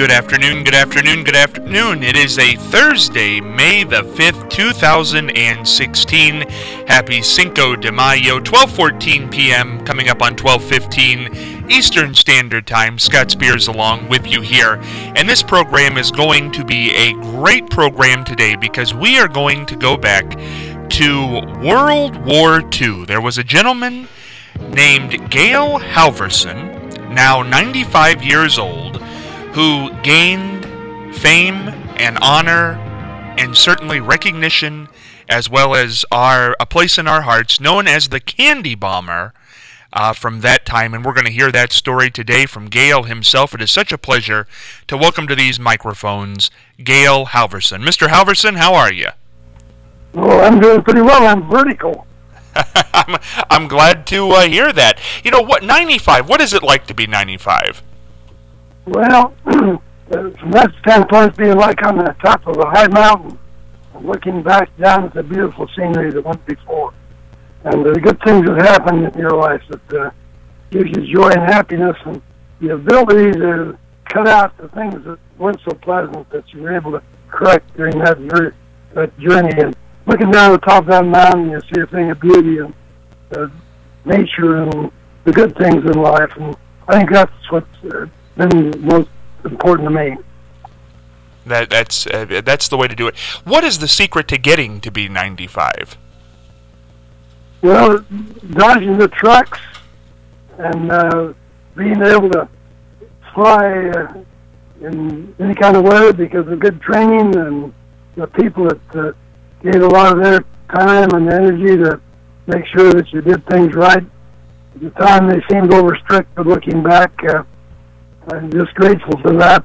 Good afternoon, good afternoon, good afternoon. It is a Thursday, May the 5th, 2016. Happy Cinco de Mayo, 12:14 p.m., coming up on 12:15 Eastern Standard Time. Scott Spears along with you here. And this program is going to be a great program today because we are going to go back to World War II. There was a gentleman named Gale Halvorsen, now 95 years old, who gained fame and honor and certainly recognition as well as a place in our hearts, known as the Candy Bomber from that time. And we're going to hear that story today from Gale himself. It is such a pleasure to welcome to these microphones Gale Halvorsen. Mr. Halvorsen, how are you? Well, I'm doing pretty well. I'm vertical. I'm glad to hear that. You know, 95, what is it like to be 95? Well, from that standpoint, being like on the top of a high mountain, and looking back down at the beautiful scenery that went before, and the good things that happen in your life that gives you joy and happiness, and the ability to cut out the things that weren't so pleasant that you were able to correct during that journey. And looking down at the top of that mountain, you see a thing of beauty and nature and the good things in life, and I think that's what's been most important to me. That's the way to do it. What is the secret to getting to be 95? Well, dodging the trucks and being able to fly in any kind of weather because of good training and the people that gave a lot of their time and energy to make sure that you did things right. At the time, they seemed overstrict, but looking back, I'm just grateful for that.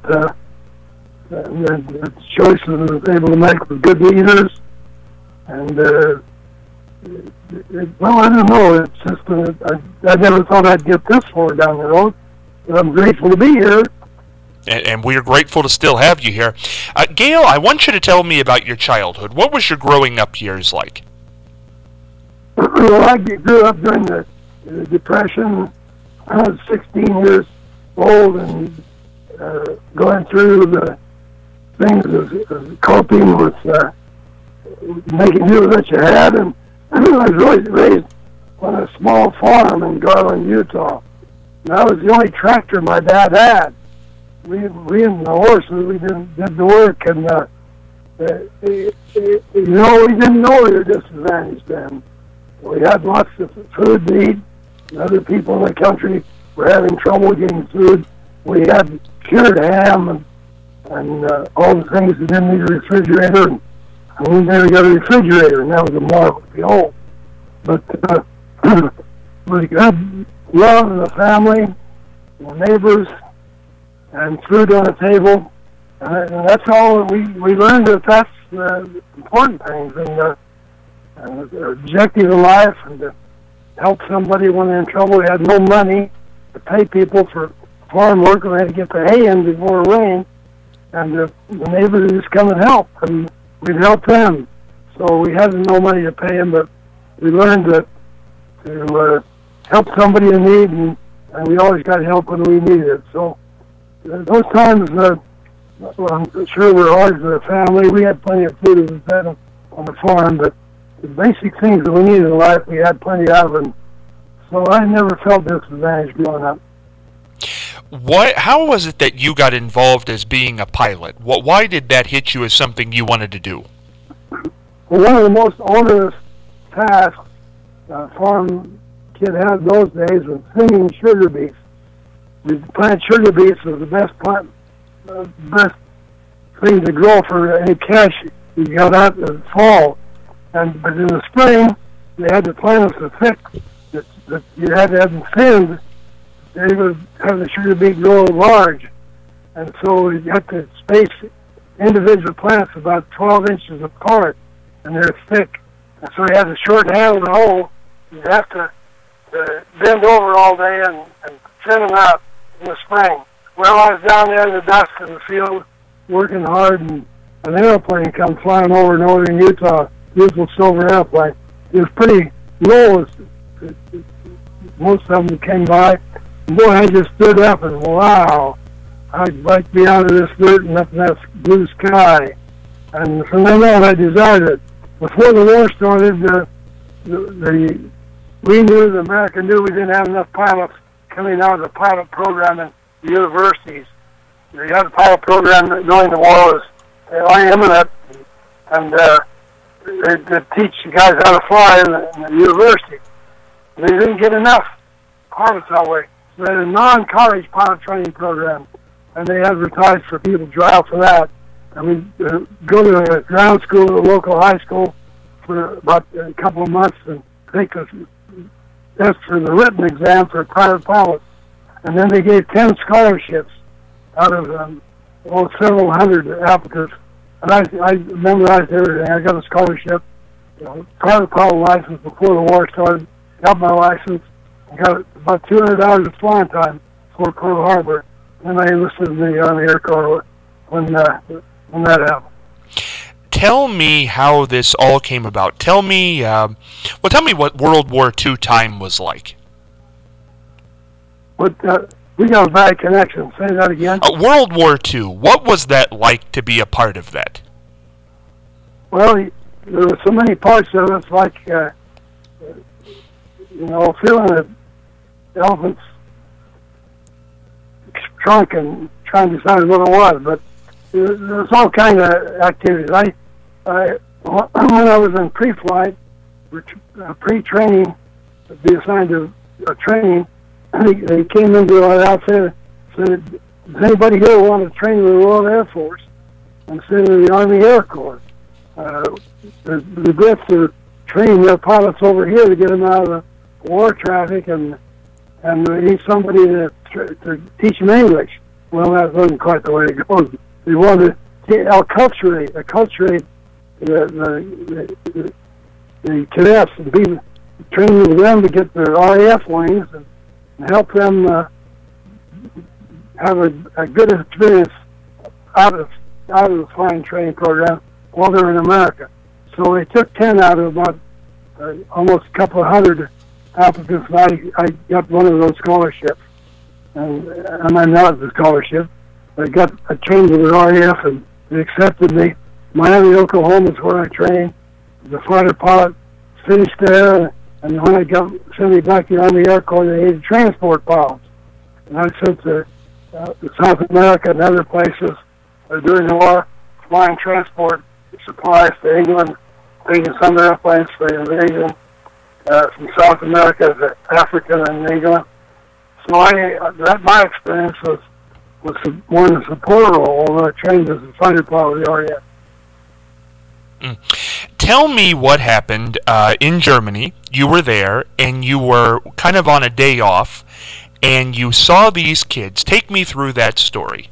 The choices I was able to make with good leaders. And, well, I don't know. It's just, I never thought I'd get this far down the road. But I'm grateful to be here. And we're grateful to still have you here. Gale, I want you to tell me about your childhood. What was your growing up years like? Well, I grew up during the Depression. I was 16 years old and going through the things of coping with making do with what you had. And I was really raised on a small farm in Garland, Utah. And that was the only tractor my dad had. We and the horses, we did the work, and we didn't know we were disadvantaged then. We had lots of food to eat, and other people in the country were having trouble getting food. We had cured ham and all the things that didn't need a refrigerator, and we never got a refrigerator, and that was a marvel to behold. But we got love in the family, the neighbors, and food on the table, and that's all we learned. That's the important things, and the objective in life, and to help somebody when they're in trouble. We had no money to pay people for farm work, and we had to get the hay in before it rained, and the neighbors would just come and help, and we'd help them. So we had no money to pay them, but we learned to help somebody in need, and we always got help when we needed it. So those times, I'm sure we're always with a family. We had plenty of food as we fed on the farm, but the basic things that we needed in life, we had plenty of them. So I never felt disadvantaged growing up. How was it that you got involved as being a pilot? Why did that hit you as something you wanted to do? Well, one of the most onerous tasks a farm kid had those days was singing sugar beets. We plant sugar beets was the best thing to grow for any cash you got out in the fall. But in the spring, they had to plant them so thick that you had to have them thinned. They would have the sugar beet grow large. And so you had to space individual plants about 12 inches apart, and they're thick. And so you had to shorten handle the hole. You'd have to bend over all day and thin them out in the spring. Well, I was down there in the dust in the field working hard, and an airplane come flying over northern Utah, beautiful silver airplane. It was pretty low. Most of them came by. And boy, I just stood up and wow, I'd like to be out of this dirt and up in that blue sky. And from then on, I desired it. Before the war started, we knew, the America knew we didn't have enough pilots coming out of the pilot program in the universities. The other pilot program during the war was imminent, and they teach the guys how to fly in the university. They didn't get enough pilots that way. So they had a non-college pilot training program, and they advertised for people to try out for that. And we go to a ground school at a local high school for about a couple of months and take a test for the written exam for private pilots. And then they gave 10 scholarships out of several hundred applicants. And I memorized everything. I got a scholarship, private pilot license before the war started, got my license, and got about 200 hours of flying time for Pearl Harbor. And I enlisted in the Army Air Corps when that happened. Tell me how this all came about. Tell me what World War II time was like. We got a bad connection. Say that again. World War II. What was that like to be a part of that? Well, there were so many parts of it. It's like, feeling the elephant's trunk and trying to decide what it was. But there's all kind of activities. When I was in pre-flight, pre-training, to be assigned to training, they came into our outfit and said, does anybody here want to train in the Royal Air Force instead of the Army Air Corps? The Brits are training their pilots over here to get them out of the war traffic, and they need somebody to teach them English. Well, that wasn't quite the way it goes. They wanted to acculturate the cadets and be training with them to get their RAF wings and help them have a good experience out of the flying training program while they're in America. So they took 10 out of about almost a couple of hundred applicants, and I got one of those scholarships. And I'm not the scholarship. I trained with the RAF, and they accepted me. Miami, Oklahoma is where I trained. The fighter pilot finished there, and when I sent me back to the Army Air Corps, they needed transport pilots. And I sent to South America and other places during the war, flying transport supplies to England, taking some airplanes for the invasion from South America to Africa and England. So my experience was more in a support role, although I trained as a fighter pilot of the RAF. Tell me what happened in Germany. You were there, and you were kind of on a day off, and you saw these kids. Take me through that story.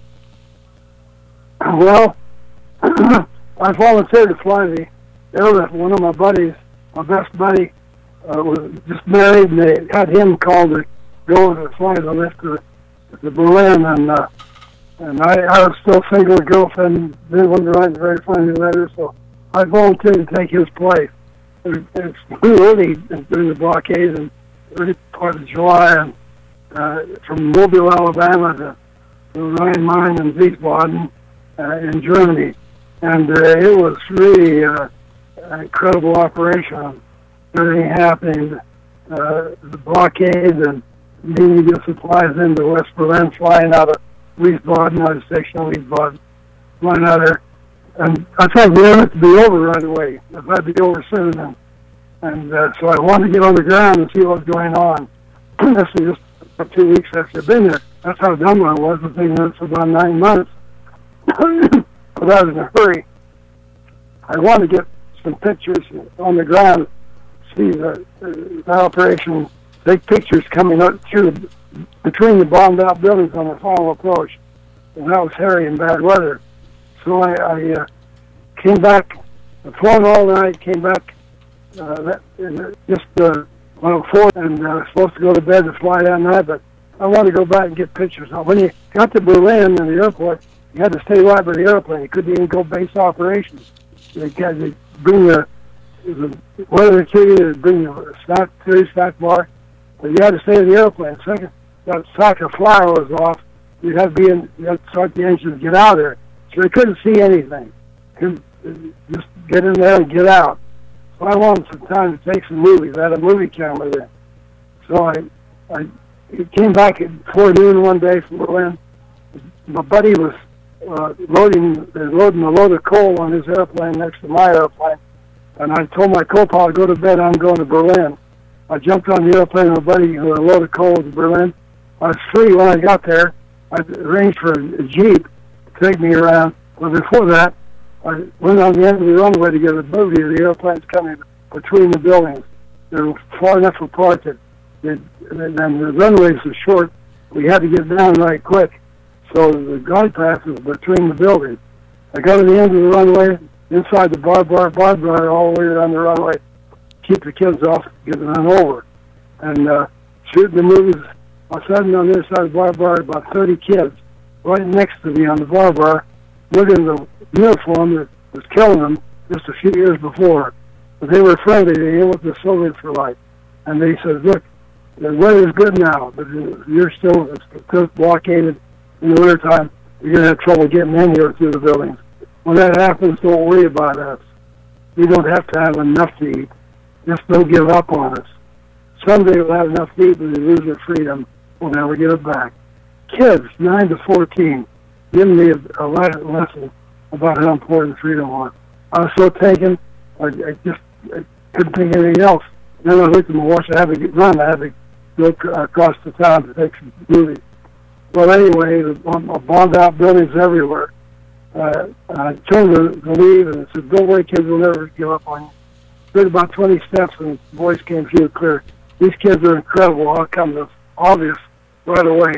Well, I volunteered to fly the airlift. One of my buddies, my best buddy, was just married, and they had him called to go to fly the lift to Berlin, and I was still single, a girlfriend, didn't want to write very friendly letters, so I volunteered to take his place. We were early during the blockade in the early part of July, and from Mobile, Alabama to the Rhine-Main and Wiesbaden in Germany. And it was really an incredible operation. Everything happening, the blockade and needing to get supplies into West Berlin, flying out of Wiesbaden, out of station Wiesbaden, flying out there. And I thought we wanted to be over right away. If I'd be over soon, and so I wanted to get on the ground and see what was going on. This was just for 2 weeks after I'd been there. That's how dumb I was. I was thinking this for about 9 months. But I was in a hurry. I wanted to get some pictures on the ground, see the operation, take pictures coming up between the bombed out buildings on the final approach. And that was hairy and bad weather. So I came back, flown all night, came back just before, and I was supposed to go to bed to fly that night, but I wanted to go back and get pictures. When you got to Berlin in the airport, you had to stay right by the airplane. You couldn't even go base operations. They bring the weather to you, they bring the snack bar, but you had to stay in the airplane. Second, that sack of flour was off, you have to start the engine to get out of there. So they couldn't see anything. Just get in there and get out. So I wanted some time to take some movies. I had a movie camera there. So I came back at 4 noon one day from Berlin. My buddy was loading a load of coal on his airplane next to my airplane. And I told my co-pilot, go to bed, I'm going to Berlin. I jumped on the airplane with my buddy who had a load of coal to Berlin. I was free when I got there. I arranged for a Jeep to take me around. But before that, I went on the end of the runway to get a booty of the airplanes coming between the buildings. They were far enough apart that and the runways were short. We had to get down right quick. So the guide path was between the buildings. I got to the end of the runway, inside the barbed wire all the way around the runway, keep the kids off, getting run over. And shooting the movies, I was sitting on the other side of the barbed wire, about 30 kids right next to me on the barbed wire, looking at the uniform that was killing them just a few years before. But they were friendly. They knew what the Soviets were like. And they said, look, the weather's good now, but you're still blockaded in the wintertime. You're going to have trouble getting in here through the buildings. When that happens, don't worry about us. We don't have to have enough to eat. Just don't give up on us. Someday we'll have enough to eat, but we lose our freedom. We'll never get it back. Kids, 9 to 14, giving me a lesson about how important freedom was. I was so taken, I couldn't think of anything else. Then I looked at my watch. I had to run. I had to go across the town to take some movies. Well, anyway, bombed out buildings everywhere. I turned to leave and said, don't worry, kids, we'll never give up on you. Took about 20 steps and the voice came through clear. These kids are incredible. I'll come to obvious right away.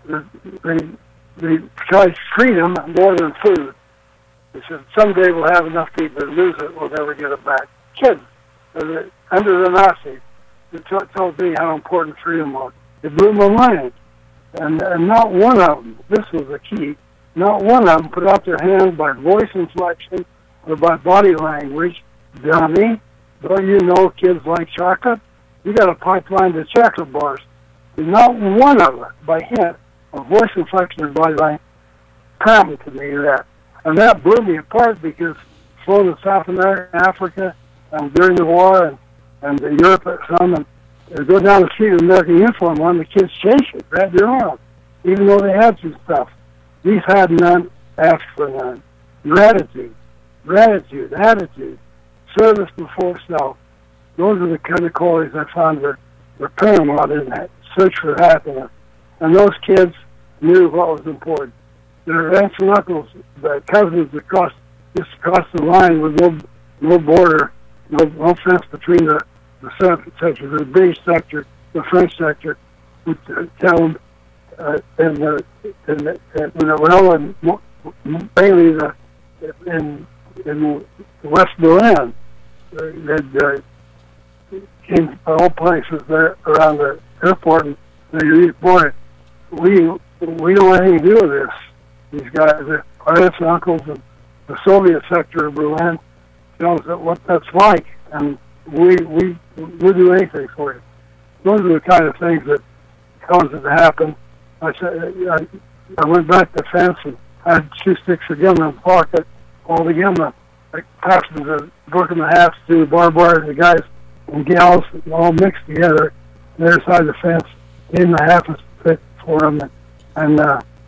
They prize freedom more than food. They said, someday we'll have enough to eat, but lose it, we'll never get it back. Kids, under the Nazis, it told me how important freedom was. It blew my mind. And not one of them, this was the key, not one of them put out their hand by voice inflection or by body language. Dummy, don't you know kids like chocolate? You got a pipeline to chocolate bars. And not one of them, by hint, or voice inflection or body language, commented to me that. And that blew me apart because flown to South America, Africa, during the war, and Europe some, and they go down the street with an American uniform on, the kids chase it, grab their arm, even though they had some stuff. These had none, asked for none. Gratitude, attitude, service before self. Those are the kind of qualities I found were paramount in that search for happiness. And those kids knew what was important. Their aunts and uncles, the cousins across the line with no border, no fence between the sector, the British sector, the French sector, would tell them, mainly in West Berlin, that came from all places there around the airport, and they boy, we don't have anything to do with this. These guys, our aunts and uncles in the Soviet sector of Berlin, tell us what that's like, and we'll do anything for you. Those are the kind of things that caused it to happen. I went back to the fence and I had 2 sticks of gum in my pocket, all the gum. I passed the book in the half through the barbed wire, and the guys and gals all mixed together on the other side of the fence, gave them a half a stick for them, and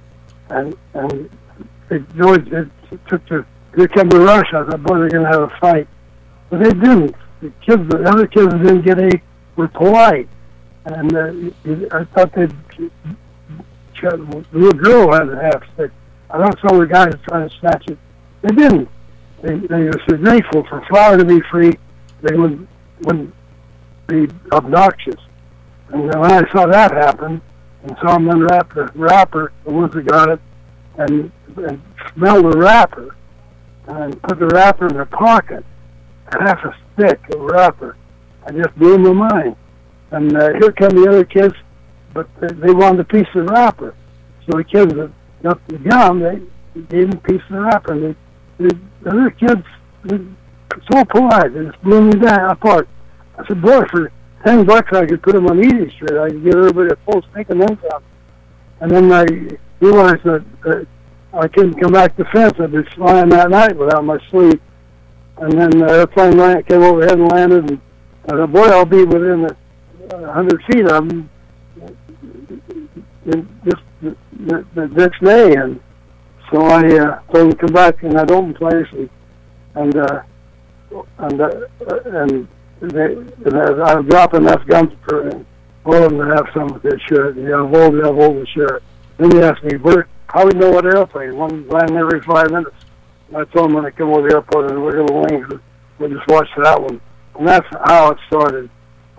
it took here come the rush. I thought, boy, they're going to have a fight. But they didn't. The other kids that didn't get any were polite. And I thought the little girl had a half stick. I thought some of the guys were trying to snatch it. They didn't. They were so grateful for flour to be free, they wouldn't be obnoxious. And when I saw that happen, and saw them unwrap the wrapper, the ones that got it, and smell the wrapper, and put the wrapper in their pocket, half a stick of wrapper, I just blew my mind. And here come the other kids, but they wanted a piece of wrapper. So the kids that got the gum, they gave them a piece of wrapper. The other kids, so polite, they just blew me down apart. I said, boy, for $10 I could put them on Easy Street. I could give everybody a full stick and then some. And then I realized that I couldn't come back to the fence. I'd be flying that night without my sleep. And then the airplane came overhead and landed, and I thought, boy, I'll be within 100 feet of them just the next day. And so I told them to come back in that open place, and I dropped enough guns for all of them to have some of their shit. Hold the shit. Then he asked me, how we know what airplane? One landing every 5 minutes. I told him when I come over the airport and we're going to wings, we'll just watch that one. And that's how it started.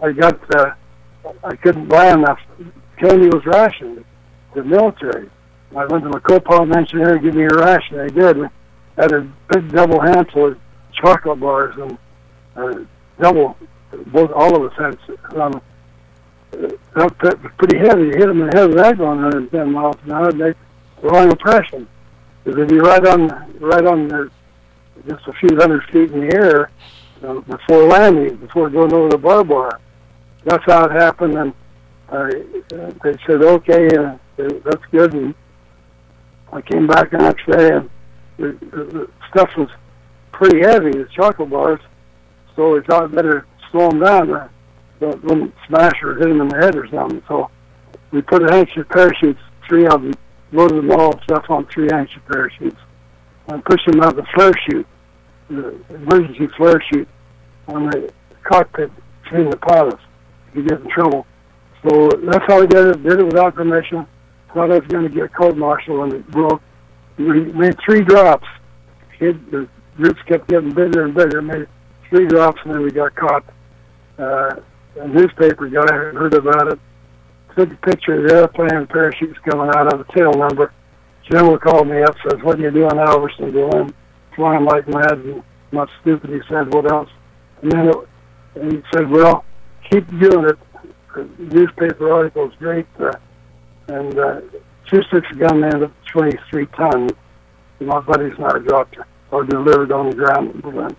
I couldn't buy enough. Candy was rationed. The military. I went to my co-pilot engineer and give me a ration. They did. We had a big double handful of chocolate bars and all of us had some. That was pretty heavy. You hit them in the head of that going 110 miles an hour, and they the wrong impression. Because they'd be right on the, just a few hundred feet in the air before landing, before going over the barbed wire. That's how it happened, and they said, okay, that's good. And I came back the next day, and the stuff was pretty heavy, the chocolate bars, so we thought better slow them down. So it wouldn't smash or hit them in the head or something. So we put an inch of parachutes, 3 of them, loaded them all stuff on 3-inch parachutes, and pushed them out the flare chute, the emergency flare chute on the cockpit between the pilots. You get in trouble. So that's how we did it. Did it without permission. Thought I was going to get court-martial when it broke. We made 3 drops. The roots kept getting bigger and bigger. Made 3 drops, and then we got caught. A newspaper guy heard about it. Took a picture of the airplane and parachutes coming out of the tail number. General called me up, says, what are you doing, Alverson? Doing flying like mad and not stupid. He said, what else? And then he said, well, keep doing it. The newspaper article is great. And 2-6 gun landed at 23 tons. My buddy's not dropped or delivered on the ground in Berlin.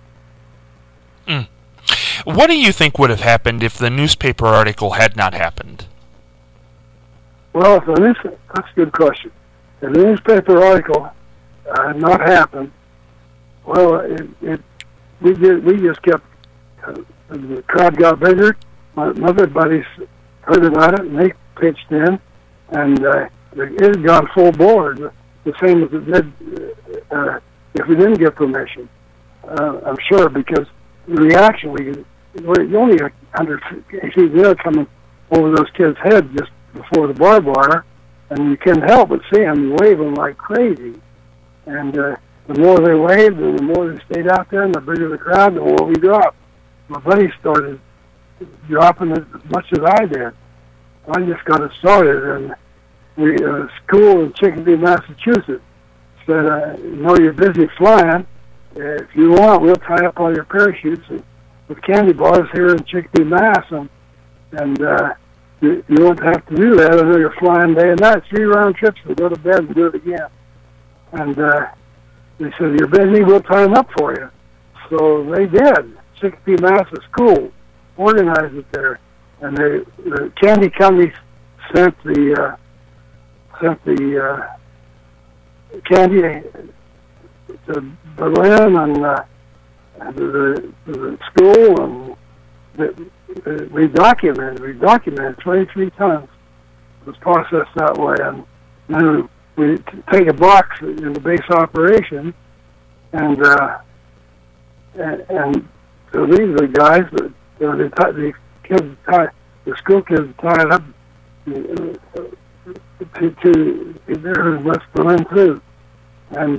What do you think would have happened if the newspaper article had not happened? Well, that's a good question. If the newspaper article had not happened, well, we just kept, the crowd got bigger. My other buddies heard about it, and they pitched in, and it had gone full board, the same as it did if we didn't get permission. I'm sure, because the reaction, you only 100 feet there coming over those kids' heads just before the barbed wire, and you couldn't help but see them waving like crazy. And the more they waved, and the more they stayed out there, and the bigger the crowd, the more we dropped. My buddy started dropping as much as I did. I just got it started, and we school in Chicopee, Massachusetts said, you're busy flying. If you want, we'll tie up all your parachutes with candy bars here in Chicopee, Mass, and you won't have to do that. I know you're flying day and night, 3 round trips to go to bed and do it again. And they said, you're busy, we'll tie them up for you. So they did. Chicopee, Mass is cool. Organized it there. And the candy company sent the candy to Berlin and the school, and we documented 23 tons. It was processed that way, and then we take a box in the base operation, and so these are the guys that the school kids tied up to there in West Berlin too, and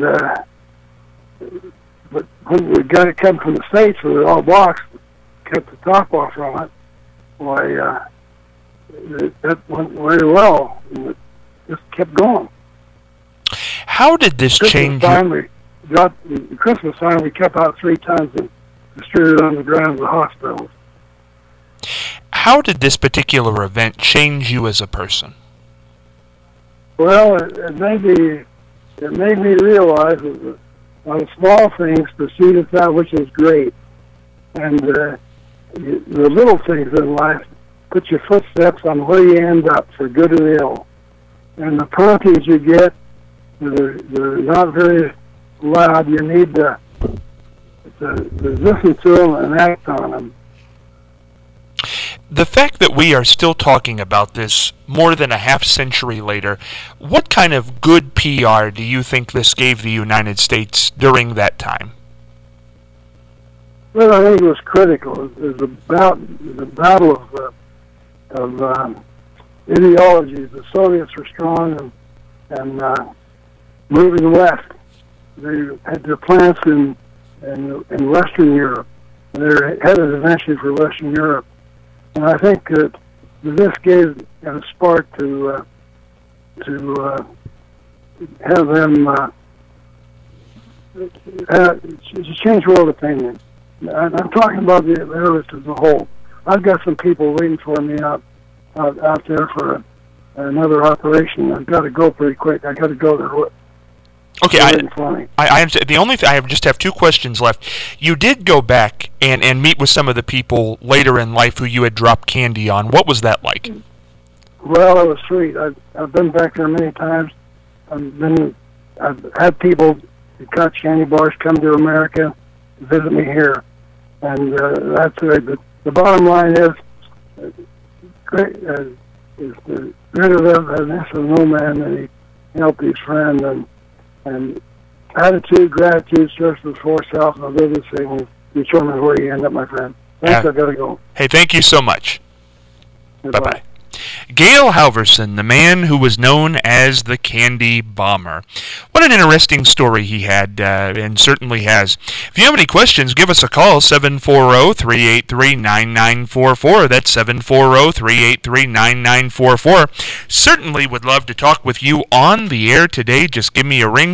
but when we got it come from the States, we were all boxed, kept the top off from it. Why, that went very well, and it just kept going. How did this change? Christmas time, we kept out 3 tons and distributed on the ground of the hospitals. How did this particular event change you as a person? Well, it made me realize that on small things proceedeth that which is great, and the little things in life put your footsteps on where you end up, for good or ill. and the penalties you get, they're not very loud. You need to listen to them and act on them. The fact that we are still talking about this more than a half century later, what kind of good PR do you think this gave the United States during that time? Well, I think it was critical. It was about the battle of ideologies. The Soviets were strong and moving west. They had their plants in Western Europe. They're headed eventually for Western Europe. And I think that this gave a spark to have them to change world opinion. I'm talking about the airlift as a whole. I've got some people waiting for me out there for another operation. I've got to go pretty quick. I got to go there. Okay, I just have two questions left. You did go back and meet with some of the people later in life who you had dropped candy on. What was that like? Well, it was sweet. I've been back there many times. I've had people who cut candy bars come to America to visit me here, and that's it. But the bottom line is, the greater than no man, and he helped his friend and attitude, gratitude, serves before self, and those things determine where you end up, my friend. Thanks, I've got to go. Hey, thank you so much. Bye-bye. Bye-bye. Gale Halverson, the man who was known as the Candy Bomber. What an interesting story he had, and certainly has. If you have any questions, give us a call, 740-383-9944. That's 740-383-9944. Certainly would love to talk with you on the air today. Just give me a ring,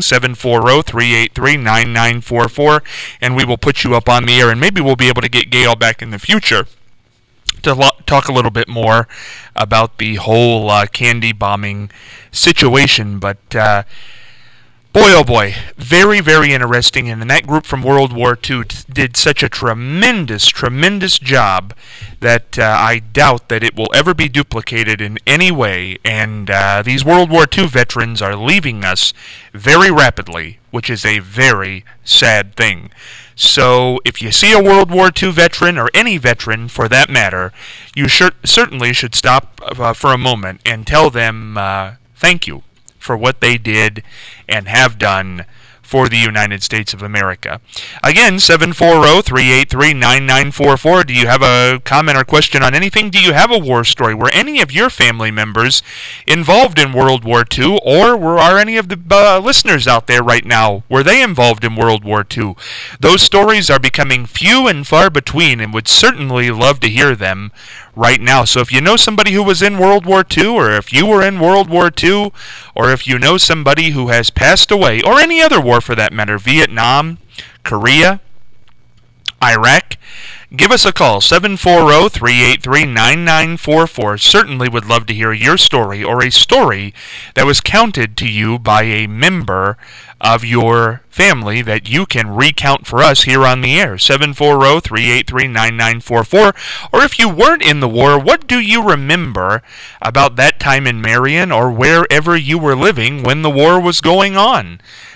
740-383-9944, and we will put you up on the air, and maybe we'll be able to get Gale back in the future to talk a little bit more about the whole candy bombing situation. But boy, oh boy, very, very interesting. And that group from World War II did such a tremendous, tremendous job that I doubt that it will ever be duplicated in any way. And these World War II veterans are leaving us very rapidly, which is a very sad thing. So if you see a World War II veteran, or any veteran for that matter, you certainly should stop for a moment and tell them thank you for what they did and have done for the United States of America. Again, 740-383-9944. Do you have a comment or question on anything? Do you have a war story? Were any of your family members involved in World War II, or are any of the listeners out there right now, were they involved in World War II? Those stories are becoming few and far between, and would certainly love to hear them right now. So if you know somebody who was in World War II, or if you were in World War II, or if you know somebody who has passed away, or any other war for that matter, Vietnam, Korea, Iraq, give us a call, 740-383-9944. Certainly would love to hear your story, or a story that was counted to you by a member of your family that you can recount for us here on the air, 740-383-9944. Or if you weren't in the war, what do you remember about that time in Marion, or wherever you were living when the war was going on?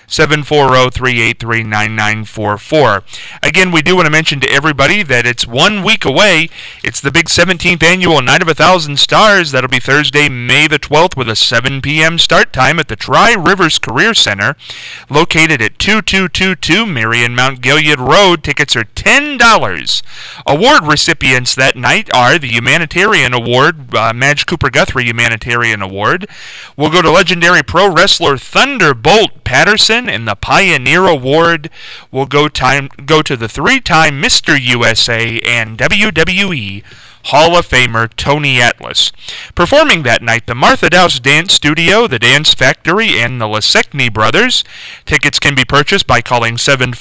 740-383-9944. Again, we do want to mention to everybody that it's 1 week away. It's the big 17th annual Night of 1,000 Stars. That'll be Thursday, May the 12th, with a 7 p.m. start time at the Tri-Rivers Career Center, located at 2222 Marion Mount Gilead Road. Tickets are $10. Award recipients that night are the Humanitarian Award, Madge Cooper Guthrie Humanitarian Award. We'll go to legendary pro wrestler Thunderbolt Patterson, and the Pioneer Award will go to the 3-time Mr. USA and WWE Hall of Famer Tony Atlas. Performing that night, the Martha Dowse Dance Studio, the Dance Factory, and the Lesecny Brothers. Tickets can be purchased by calling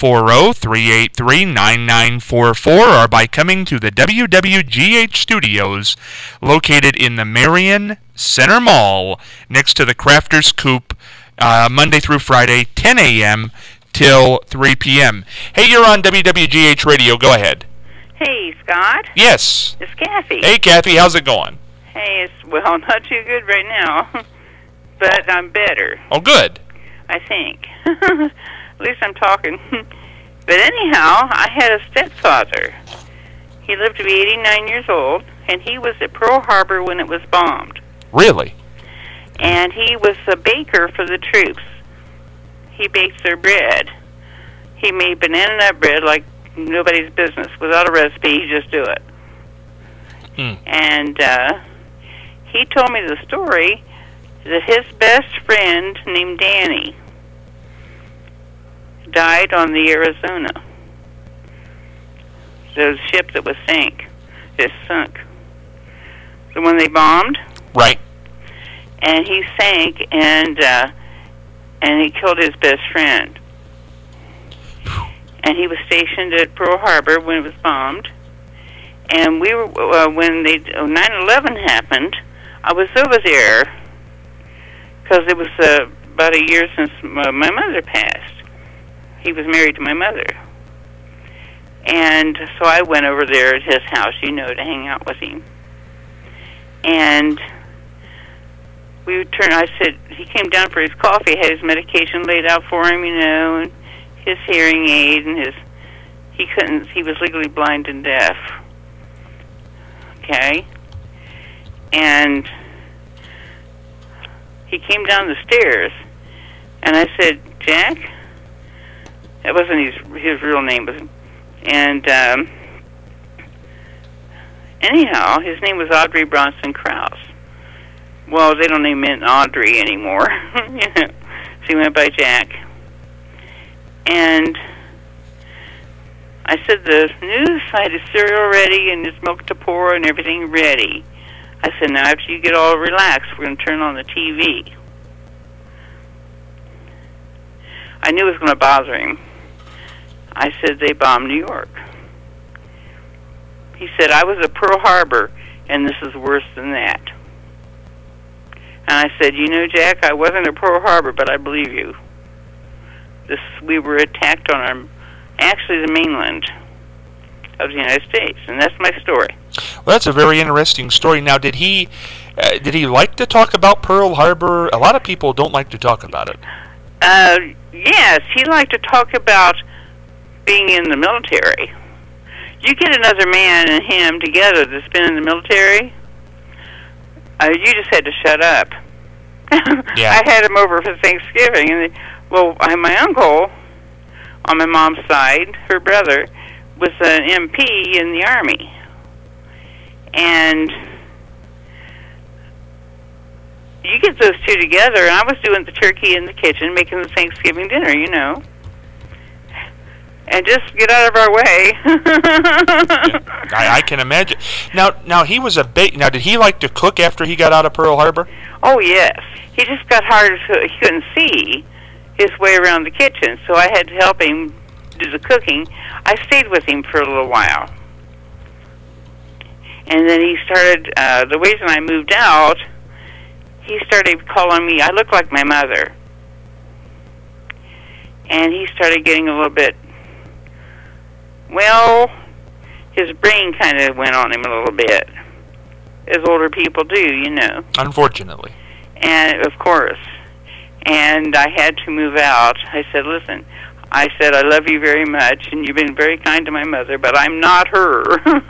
740-383-9944, or by coming to the WWGH Studios, located in the Marion Center Mall, next to the Crafters Coop, Monday through Friday, 10 a.m. till 3 p.m. Hey, you're on WWGH Radio. Go ahead. Hey, Scott. Yes. It's Kathy. Hey, Kathy. How's it going? Hey, it's, well, not too good right now. but I'm better. Oh, good. I think. At least I'm talking. But anyhow, I had a stepfather. He lived to be 89 years old, and he was at Pearl Harbor when it was bombed. Really? And he was a baker for the troops. He baked their bread. He made banana nut bread like nobody's business. Without a recipe, he just do it. And he told me the story that his best friend named Danny died on the Arizona. The ship that was sunk. The one they bombed. Right. And he sank, and he killed his best friend. And he was stationed at Pearl Harbor when it was bombed. And we were when 9/11 happened. I was over there because it was about a year since my mother passed. He was married to my mother, and so I went over there at his house, to hang out with him. And I said, he came down for his coffee, had his medication laid out for him, and his hearing aid, and he was legally blind and deaf. Okay? And he came down the stairs, and I said, Jack? That wasn't his real name, and anyhow, his name was Audrey Bronson Krause. Well, they don't name him Audrey anymore. So he went by Jack. And I said, the news side is cereal ready and there's milk to pour and everything ready. I said, now after you get all relaxed, we're going to turn on the TV. I knew it was going to bother him. I said, they bombed New York. He said, I was at Pearl Harbor, and this is worse than that. And I said, Jack, I wasn't at Pearl Harbor, but I believe you. We were attacked on the mainland of the United States, and that's my story. Well, that's a very interesting story. Now, did he like to talk about Pearl Harbor? A lot of people don't like to talk about it. Yes, he liked to talk about being in the military. You get another man and him together that's been in the military, you just had to shut up. Yeah. I had him over for Thanksgiving, and my uncle on my mom's side, her brother, was an MP in the Army. And you get those two together, and I was doing the turkey in the kitchen, making the Thanksgiving dinner, and just get out of our way. I can imagine. Now he was Now, did he like to cook after he got out of Pearl Harbor? Oh, yes. He just got hard so he couldn't see his way around the kitchen, so I had to help him do the cooking. I stayed with him for a little while. And then he started, the reason I moved out, he started calling me, I look like my mother. And he started getting a little bit, his brain kind of went on him a little bit, as older people do, Unfortunately. And, of course. And I had to move out. I said, listen, I love you very much, and you've been very kind to my mother, but I'm not her.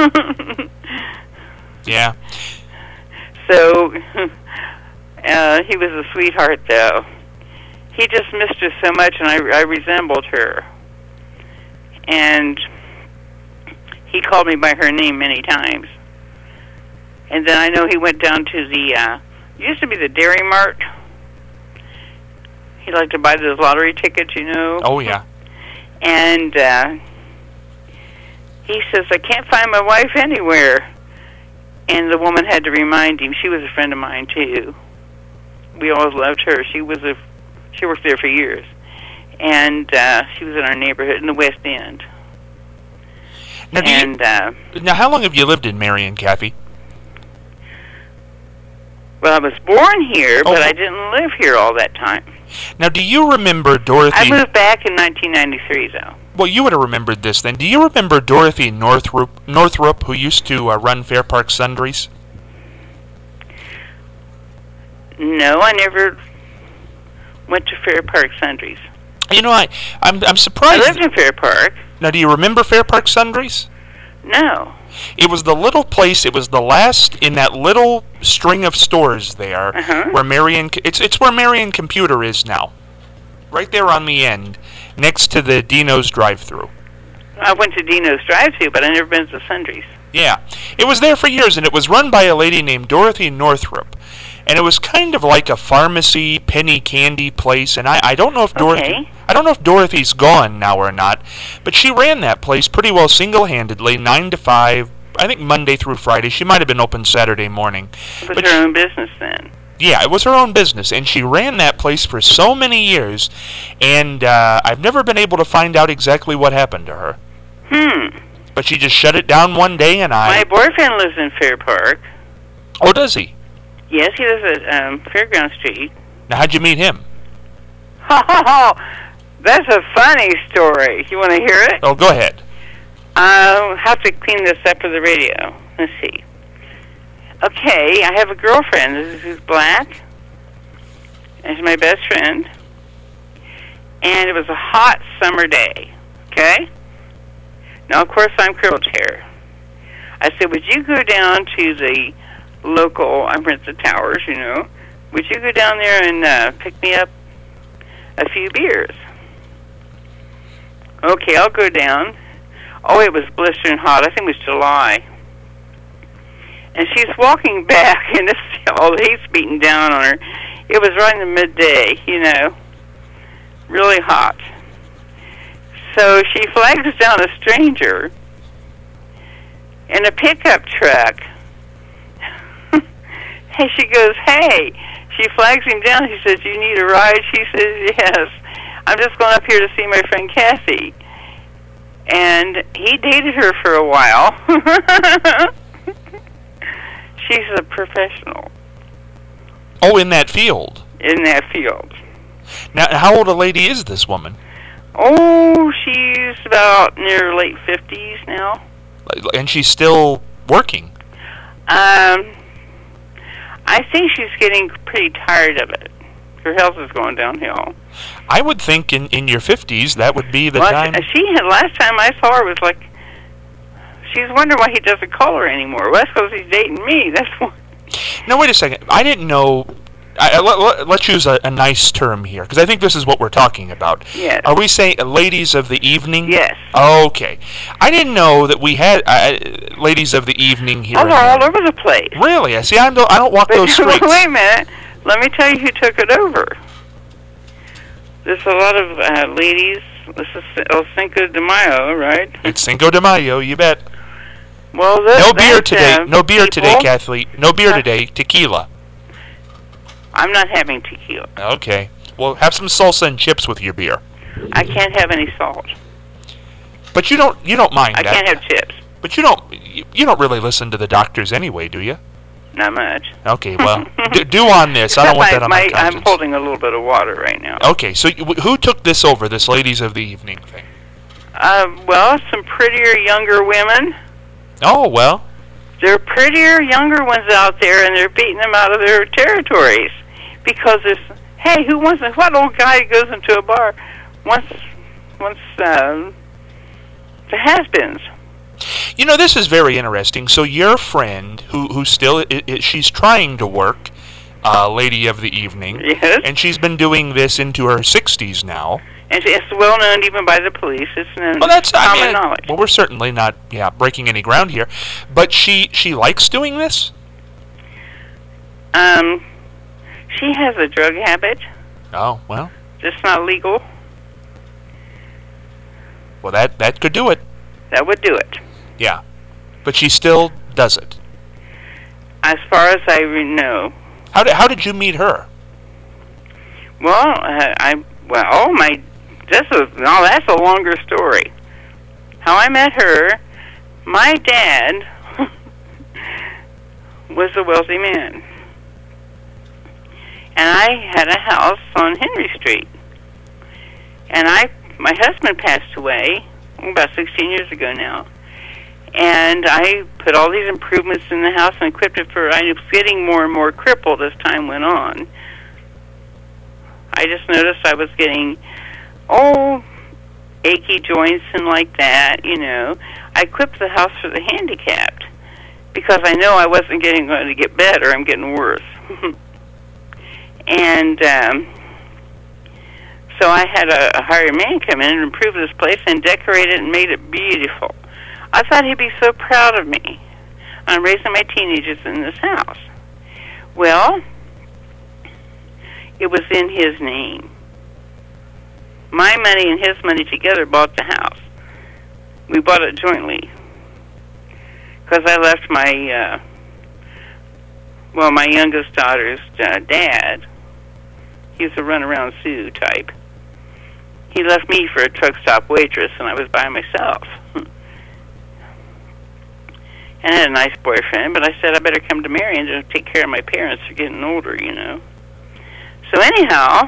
Yeah. So, he was a sweetheart, though. He just missed her so much, and I resembled her. And he called me by her name many times. And then I know he went down to the, used to be the Dairy Mart. He liked to buy those lottery tickets, Oh, yeah. And he says, I can't find my wife anywhere. And the woman had to remind him. She was a friend of mine, too. We always loved her. She worked there for years. And she was in our neighborhood in the West End. Now, now, how long have you lived in Marion, Kathy? Well, I was born here, but I didn't live here all that time. Now, do you remember Dorothy... I moved back in 1993, though. Well, you would have remembered this then. Do you remember Dorothy Northrup, who used to run Fair Park Sundries? No, I never Went to Fair Park Sundries. You know, I'm I surprised. lived in Fair Park. Now, do you remember Fair Park Sundries? No. It was the little place. It was the last in that little string of stores there, where Marion. It's where Marion Computer is now, right there on the end, next to the Dino's drive-thru. I went to Dino's drive-thru, but I never been to Sundries. Yeah, it was there for years, and it was run by a lady named Dorothy Northrup, and it was kind of like a pharmacy penny candy place. And I don't know if Dorothy's gone now or not, but she ran that place pretty well single-handedly, 9 to 5. I think Monday through Friday. She might have been open Saturday morning. It was her own business then. Yeah, it was her own business, and she ran that place for so many years, and I've never been able to find out exactly what happened to her. But she just shut it down one day, and My boyfriend lives in Fair Park. Oh, does he? Yes, he lives at Fairground Street. Now, how'd you meet him? Oh, that's a funny story. You want to hear it? Oh, go ahead. I'll have to clean this up for the radio. Let's see. Okay, I have a girlfriend. This is black. And she's my best friend. And it was a hot summer day. Okay? Now, of course, I'm curled hair. I said, would you go down to the local, I'm at the Towers, you know. Would you go down there and pick me up a few beers? Okay, I'll go down. Oh, it was blistering hot. I think it was July. And she's walking back, and all the heat's beating down on her. It was right in the midday, you know, really hot. So she flags down a stranger in a pickup truck. Hey, she goes, hey. She flags him down. She says, you need a ride? She says, yes. I'm just going up here to see my friend Kathy. And he dated her for a while. She's a professional. Oh, in that field? In that field. Now, how old a lady is this woman? Oh, she's about near late 50s now. And she's still working? I think she's getting pretty tired of it. Her health is going downhill. I would think in your 50s that would be the time. Last time I saw her was like, she's wondering why he doesn't call her anymore. Well, that's because he's dating me. That's why. Now, wait a second. I didn't know. Let's use a nice term here, because I think this is what we're talking about. Yes. Are we saying ladies of the evening? Yes. Okay. I didn't know that we had ladies of the evening here. Oh, they're all over the place. Really? See, I don't walk those streets. Wait a minute. Let me tell you who took it over. There's a lot of ladies. This is El Cinco de Mayo, right? It's Cinco de Mayo, you bet. Well, no beer today. No beer today, Kathleen. No beer today. Tequila. I'm not having tequila. Okay. Well, have some salsa and chips with your beer. I can't have any salt. But you don't mind that. I can't have chips. But you don't really listen to the doctors anyway, do you? Not much. Okay, well, do on this. I don't want that on my conscience. I'm holding a little bit of water right now. Okay, so who took this over, this ladies of the evening thing? Well, some prettier younger women. Oh, well. There are prettier younger ones out there, and they're beating them out of their territories. Because what old guy goes into a bar wants the has-beens? You know, this is very interesting. So your friend, who still, she's trying to work, lady of the evening. Yes. And she's been doing this into her 60s now. And it's well known even by the police. It's known common knowledge. Well, we're certainly not breaking any ground here. But she likes doing this? She has a drug habit. Oh, well. It's not legal. Well, that could do it. That would do it. Yeah. But she still does it. As far as I know. How did you meet her? Well, that's a longer story. How I met her, my dad was a wealthy man. And I had a house on Henry Street. And my husband passed away about 16 years ago now. And I put all these improvements in the house and equipped it I was getting more and more crippled as time went on. I I just noticed I was getting, achy joints and like that, I equipped the house for the handicapped because I know I wasn't going to get better. I'm getting worse. And so I had a hired man come in and improve this place and decorate it and made it beautiful. I thought he'd be so proud of me. I'm raising my teenagers in this house. Well, it was in his name. My money and his money together bought the house. We bought it jointly. Because I left my, my youngest daughter's dad. He's a runaround Sue type. He left me for a truck stop waitress, and I was by myself. And I had a nice boyfriend, but I said I better come to Marion to take care of my parents. They're getting older, So anyhow,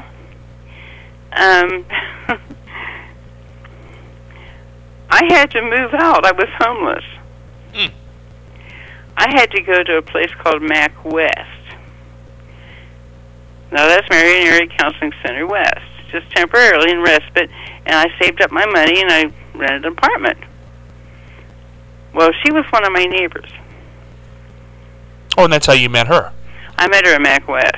I had to move out. I was homeless. I had to go to a place called Mac West. Now that's Marion Area Counseling Center West, just temporarily in respite, and I saved up my money and I rented an apartment. Well, she was one of my neighbors. Oh, and that's how you met her. I met her at Mac West.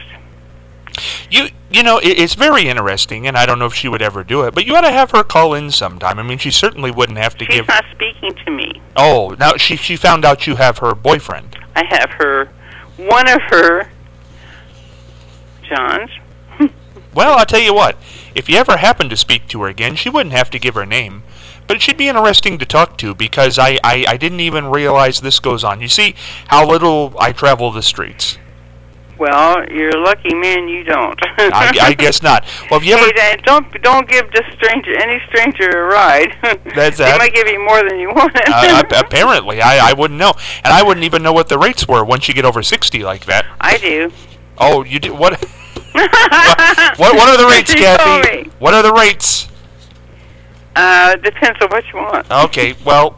It's very interesting, and I don't know if she would ever do it, but you ought to have her call in sometime. I mean, she certainly wouldn't have to She's not speaking to me. Oh, now she found out you have her boyfriend. I have one of her Johns. Well, I'll tell you what. If you ever happen to speak to her again, she wouldn't have to give her name. But she'd be interesting to talk to because I didn't even realize this goes on. You see how little I travel the streets. Well, you're a lucky man you don't. I guess not. Well, if you ever... Hey, don't give any stranger a ride. That's they might give you more than you wanted. Apparently. I wouldn't know. And I wouldn't even know what the rates were once you get over 60 like that. I do. Oh, you do? What? what are the rates, Kathy? What are the rates? Depends on what you want. Okay, well,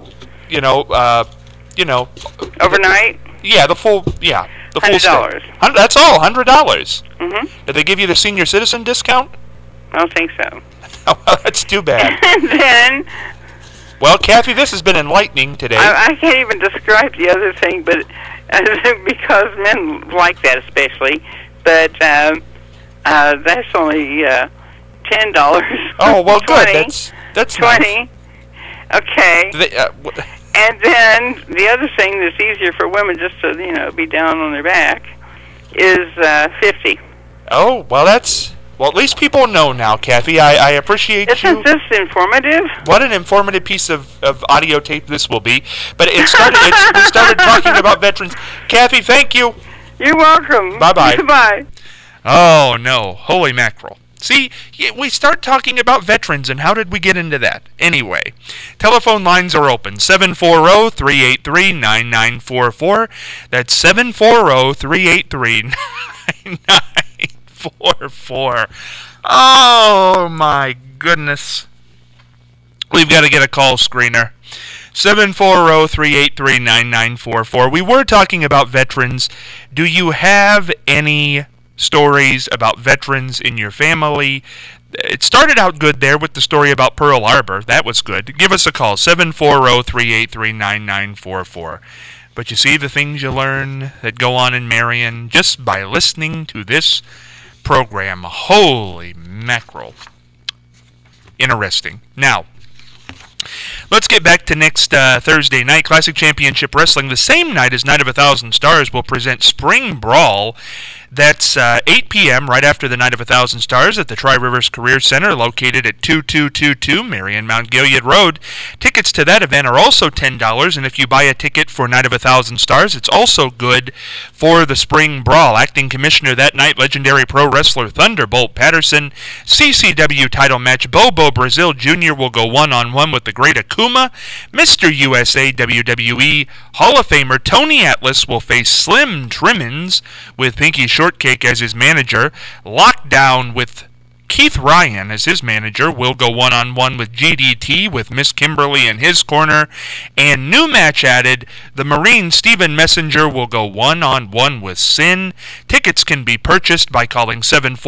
Overnight? Yeah, the full stay. $100. That's all, $100. Mm-hmm. Did they give you the senior citizen discount? I don't think so. Oh, well, that's too bad. And then... Well, Kathy, this has been enlightening today. I can't even describe the other thing, but because men like that especially, but that's only $10. Oh, well, 20, good. That's 20. Nice. Okay. And then the other thing that's easier for women just to, be down on their back is 50. Oh, well, at least people know now, Kathy. I appreciate you. Isn't this informative? What an informative piece of audio tape this will be. But we started talking about veterans. Kathy, thank you. You're welcome. Bye-bye. Bye. Oh, no. Holy mackerel. See, we start talking about veterans, and how did we get into that? Anyway, telephone lines are open, 740-383-9944. That's 740-383-9944. Oh, my goodness. We've got to get a call screener. 740-383-9944. We were talking about veterans. Do you have any stories about veterans in your family? It started out good there with the story about Pearl Harbor. That was good. Give us a call, 740-383-9944. But you see the things you learn that go on in Marion just by listening to this program. Holy mackerel. Interesting. Now, let's get back to next Thursday night. Classic Championship Wrestling, the same night as Night of 1,000 Stars, will present Spring Brawl. That's 8 p.m. right after the Night of 1,000 Stars at the Tri-Rivers Career Center, located at 2222 Marion Mount Gilead Road. Tickets to that event are also $10, and if you buy a ticket for Night of 1,000 Stars, it's also good for the Spring Brawl. Acting commissioner that night, legendary pro wrestler Thunderbolt Patterson. CCW title match, Bobo Brazil Jr. will go one-on-one with the Great Akuma. Mr. USA WWE Hall of Famer Tony Atlas will face Slim Trimmins with Pinky Shortcake as his manager. Lockdown with Keith Ryan, as his manager, will go one-on-one with GDT with Miss Kimberly in his corner. And new match added, the Marine Stephen Messenger will go one-on-one with Sin. Tickets can be purchased by calling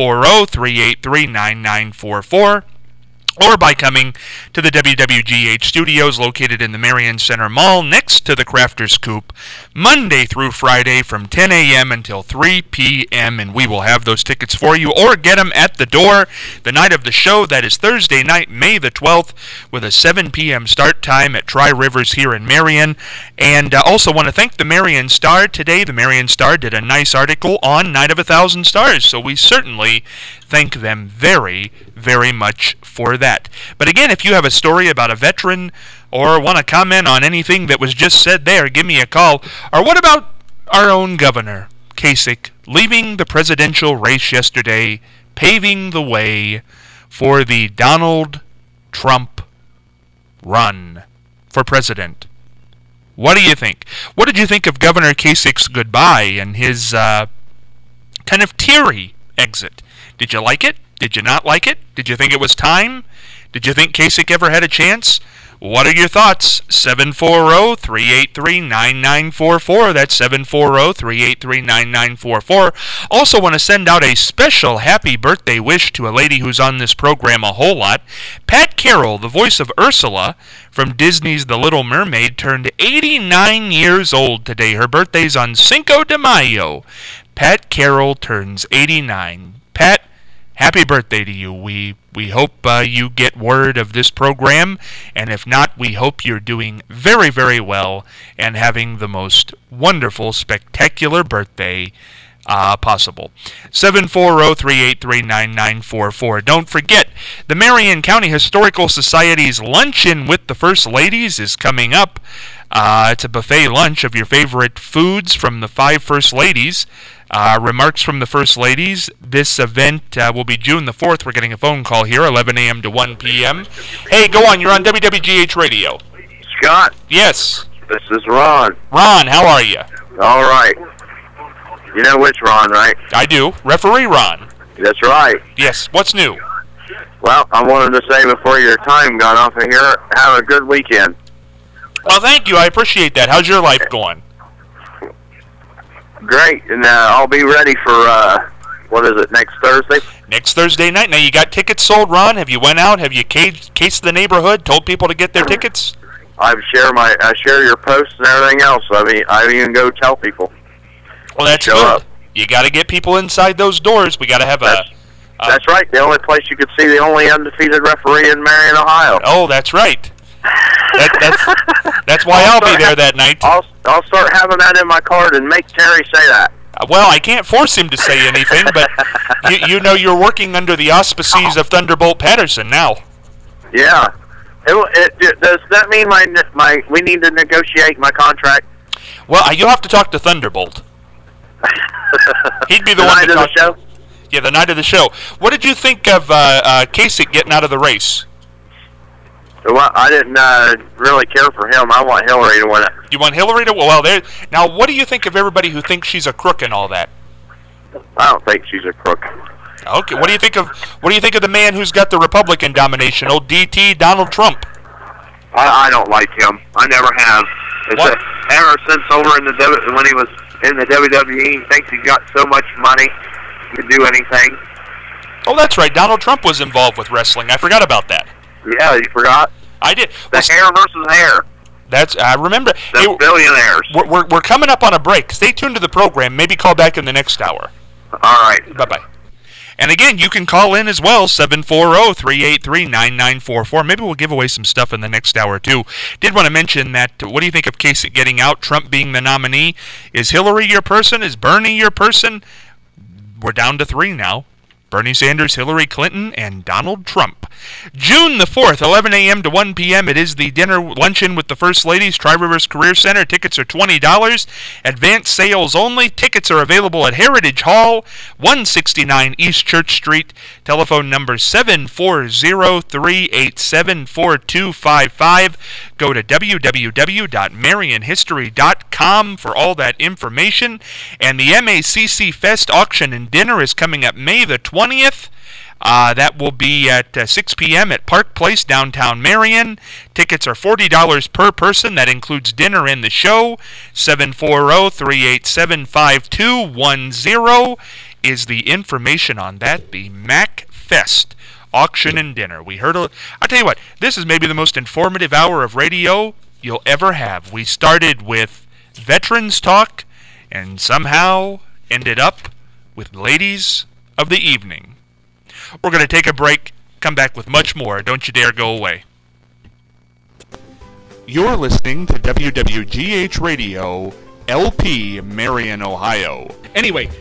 740-383-9944. or by coming to the WWGH studios located in the Marion Center Mall next to the Crafters Coop, Monday through Friday from 10 a.m. until 3 p.m., and we will have those tickets for you, or get them at the door the night of the show. That is Thursday night, May the 12th, with a 7 p.m. start time at Tri-Rivers here in Marion. And also want to thank the Marion Star today. The Marion Star did a nice article on Night of 1,000 Stars, so we certainly thank them very, very much for that. But again, if you have a story about a veteran or want to comment on anything that was just said there, give me a call. Or what about our own Governor Kasich leaving the presidential race yesterday, paving the way for the Donald Trump run for president? What do you think? What did you think of Governor Kasich's goodbye and his kind of teary exit? Did you like it? Did you not like it? Did you think it was time? Did you think Kasich ever had a chance? What are your thoughts? 740-383-9944. That's 740-383-9944. Also want to send out a special happy birthday wish to a lady who's on this program a whole lot. Pat Carroll, the voice of Ursula from Disney's The Little Mermaid, turned 89 years old today. Her birthday's on Cinco de Mayo. Pat Carroll turns 89. Pat, happy birthday to you. We hope you get word of this program, and if not, we hope you're doing very, very well and having the most wonderful, spectacular birthday possible. 740-383-9944. Don't forget, the Marion County Historical Society's Luncheon with the First Ladies is coming up. It's a buffet lunch of your favorite foods from the 5 First Ladies. Remarks from the First Ladies. This event will be June the 4th. We're getting a phone call here, 11 a.m. to 1 p.m. Hey, go on. You're on WWGH Radio. Scott? Yes. This is Ron. Ron, how are you? All right. You know which Ron, right? I do. Referee Ron. That's right. Yes. What's new? Well, I wanted to say before your time got off of here, have a good weekend. Well, thank you. I appreciate that. How's your life going? Great, and I'll be ready for, what is it, next Thursday? Next Thursday night. Now, you got tickets sold, Ron? Have you went out? Have you cased the neighborhood, told people to get their tickets? I share your posts and everything else. I even go tell people. Well, that's Show good. up. You got to get people inside those doors. We got to have That's right. The only place you could see the only undefeated referee in Marion, Ohio. Oh, that's right. That's why I'll be there that night. I'll start having that in my card and make Terry say that. Well, I can't force him to say anything, but you know you're working under the auspices of Thunderbolt Patterson now. Yeah. Does that mean we need to negotiate my contract? Well, you'll have to talk to Thunderbolt. He'd be the one night to of talk the show? to. Yeah, the night of the show. What did you think of Kasich getting out of the race? Well, I didn't really care for him. I want Hillary to win it. You want Hillary to? Well, there. Now, what do you think of everybody who thinks she's a crook and all that? I don't think she's a crook. Okay. What do you think of the man who's got the Republican domination, old DT Donald Trump? I don't like him. I never have. What? Ever since over in when he was in the WWE, he thinks he's got so much money he can do anything. Oh, that's right. Donald Trump was involved with wrestling. I forgot about that. Yeah, you forgot? I did. Hair versus hair. I remember. The billionaires. We're coming up on a break. Stay tuned to the program. Maybe call back in the next hour. All right. Bye-bye. And again, you can call in as well, 740-383-9944. Maybe we'll give away some stuff in the next hour, too. Did want to mention that, what do you think of Kasich getting out, Trump being the nominee? Is Hillary your person? Is Bernie your person? We're down to 3 now. Bernie Sanders, Hillary Clinton, and Donald Trump. June the 4th, 11 a.m. to 1 p.m. It is the dinner luncheon with the First Ladies, Tri-Rivers Career Center. Tickets are $20. Advance sales only. Tickets are available at Heritage Hall, 169 East Church Street. Telephone number 740-387-4255. Go to www.marionhistory.com for all that information. And the MACC Fest Auction and Dinner is coming up May the 20th. That will be at 6 p.m. at Park Place, downtown Marion. Tickets are $40 per person. That includes dinner and the show. 740-387-5210 is the information on that. The Mac Fest auction and dinner. I'll tell you what, this is maybe the most informative hour of radio you'll ever have. We started with veterans talk and somehow ended up with ladies of the evening. We're going to take a break, come back with much more. Don't you dare go away. You're listening to WWGH Radio, LP, Marion, Ohio. Anyway,